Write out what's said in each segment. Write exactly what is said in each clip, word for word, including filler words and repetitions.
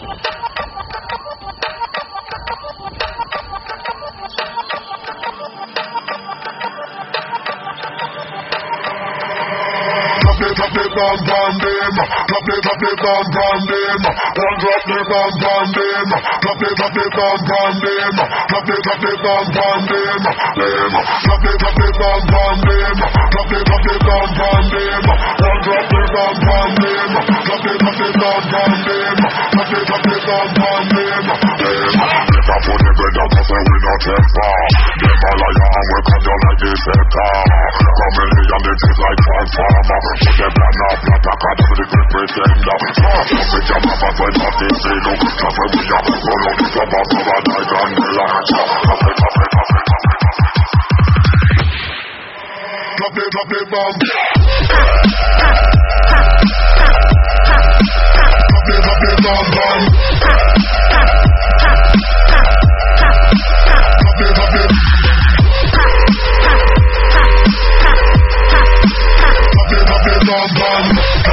Drop the bomb bomb them, drop the drop the bomb bomb them, one drop the bomb bomb them, drop the drop the bomb bomb them, drop the drop the bomb bomb them, them, drop the drop the bomb bomb them, drop the drop the bomb bomb them, one drop the bomb bomb them, drop the drop the bomb bomb them, drop the drop the bomb bomb them, them. If I put the bed up, I say we not take far. Them a liar and we cut down like this sector. Come in here and it is like transformer. Put the plan up, not a cut for the great pretender. Start up with your mama, fight off this zero. That's why we are roll on the top of our night and the light. Drop it, drop it, drop it, drop it. Drop it, drop it, bomb. Drop it, drop it, bomb, bomb. Drop it, drop it. Drop it, drop it, bomb, bomb.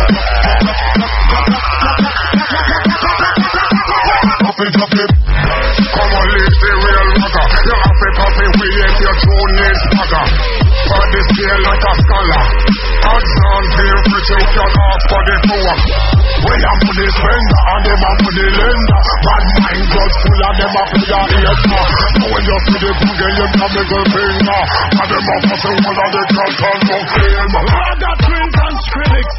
Drop it, drop it. Come on, live the real rocker. You have to copy, we ain't your true name swagger. But this feel like a scholar. Odds on feel free to cut off for the poor. We are money spender and them are money lender. Bad mind just full of them a play a ear car. So when you see the boogie, you got the good finger. And them a fuss and one of the girls and no fame. I got twins and Skrillex.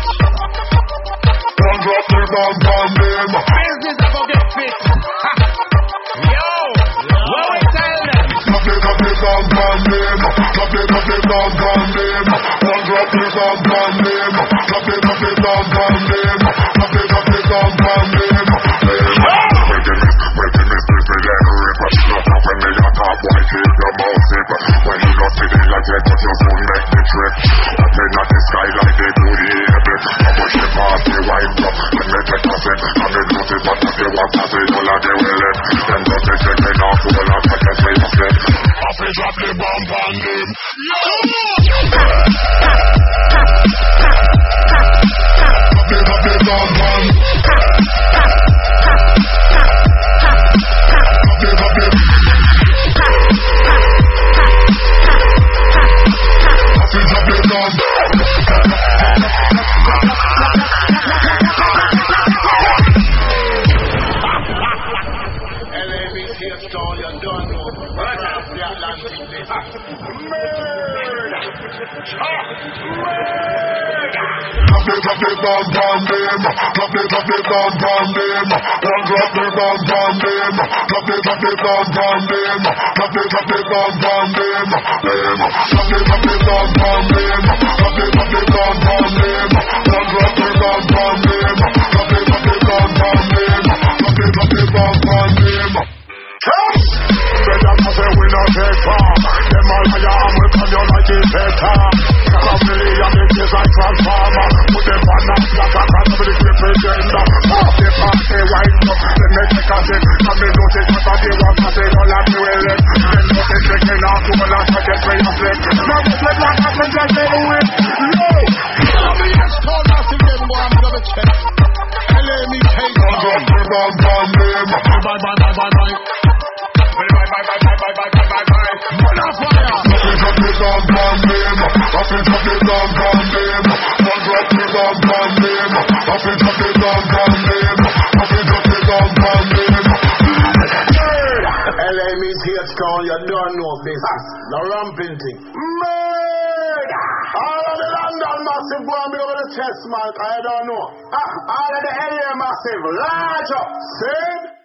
One drop the bomb bomb them. Business a forget fit. Yo, what we tell them? Drop the drop the bomb bomb them. Drop the drop the bomb bomb them. One drop the bomb bomb them. Drop the drop the bomb bomb them. Drop the drop the bomb bomb them. When you miss, when you miss, this is like a ripper. Not up when they attack, why keep your mouth zip? When you not see the light, you put your phone make the trip. Up in the sky like they do the air. I push it past the white up. Let me take a sip. And the notice what they want to say, all of they will live. Them just they check it off, all of them just wait a flip. Up and drop the bomb on them. Drop the drop the bomb bomb. Drop the drop the. Drop the drop the bomb. L A B C stall, you don't know. Right off the Atlantic business. Murder! Drop the drop the bomb bomb them. Drop the drop the bomb bomb them. One drop the bomb bomb them. Drop the drop the bomb bomb them. Drop the drop the bomb bomb them. Them. Drop the drop the bomb bomb them. Drop the drop the bomb bomb them. One drop the bomb bomb them. Drop the drop the bomb bomb them. Drop the drop the bomb bomb them. Better to say we not take far. Them all my arm will come you like it's better. Family and it is like transformer. Put them on a flat and can't be the grip agenda. Off the party right up. Then they take a sip. And they notice what they want and they don't like me well it. Then notice they can out to a lot to get way of it. Now this let like I can just say do it. No! Let me just call us again boy I'm gonna check. L A me take on. Drop the bomb bomb them. Bye bye bye bye bye bye. Bye bye bye bye bye bye bye bye bye. Put a fire. Drop the drop the bomb bomb them. Drop the drop the bomb bomb them. One drop the bomb bomb them. Drop the drop the bomb bomb them. Drop the drop the bomb bomb them. L A means here stall, you don't know business. The ramping thing. Murder! All of the London massive going me over the chest, man. I don't know. Ah, all of the area massive. Large up. See?